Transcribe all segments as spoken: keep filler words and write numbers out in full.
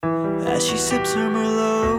as she sips her Merlot,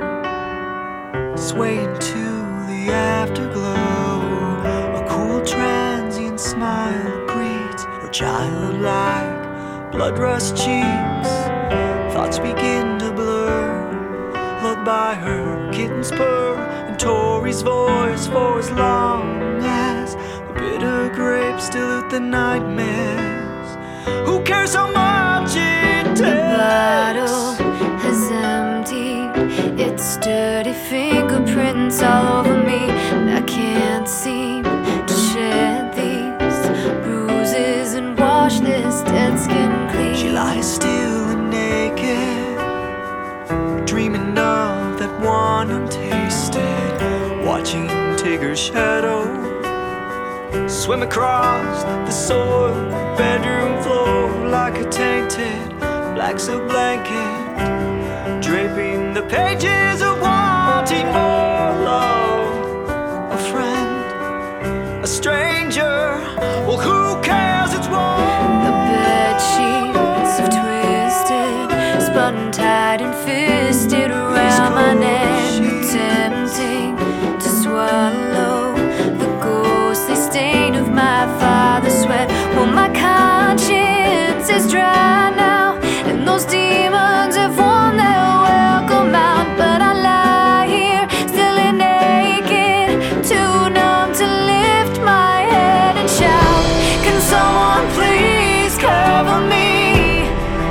swaying to the afterglow. A cool transient smile greets her childlike blood-rust cheeks. Thoughts begin to blur, lulled by her kitten's purr and Tori's voice. For as long as the bitter grapes dilute the nightmares, who cares how much it takes? The bottle has emptied, its dirty fingerprints all over me, and I can't seem to shed these bruises and wash this dead skin clean. She lies still and naked, dreaming of that one untasted, watching Tigger's shadow swim across the soiled bedroom floor like a tainted black silk blanket, draping the pages of wanting more love. A friend, a stranger, well, who cares? It's wrong. The bed sheets have twisted, spun tight and fisted around my neck, tempting to swallow the ghostly stain of my father's sweat. Well, my conscience is dry now, and those demons have won their welcome out. But I lie here, still naked, too numb to lift my head and shout, can someone please cover me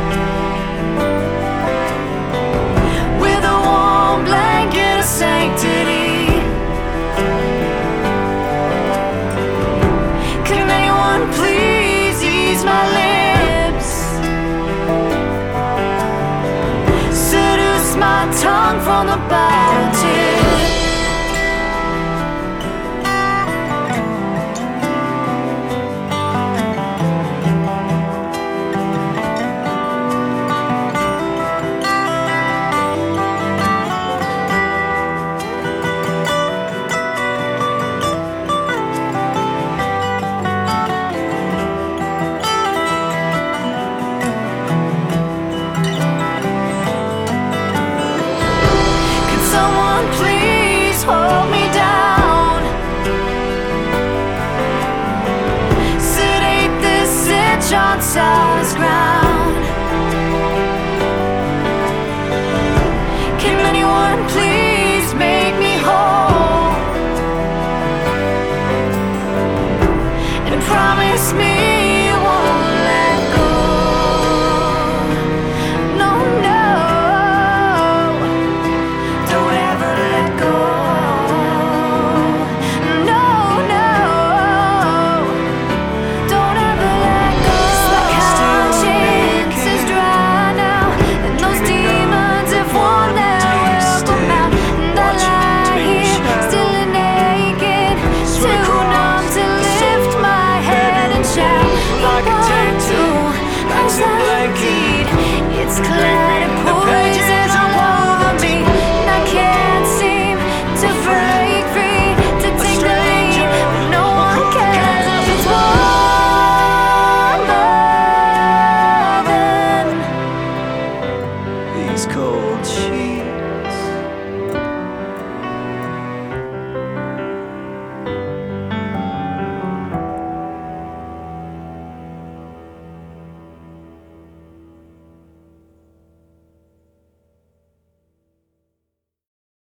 with a warm blanket of sanctity? Can anyone please ease my lips, seduce my tongue from the bottle tip? Please hold me down, sedate this itch on solid ground. Can anyone please make me whole and promise me you won't let go? No, no, it's clear the poison all over me, and I can't seem to break free, to take the lead, but no one cares if it's warmer than These cold sheets.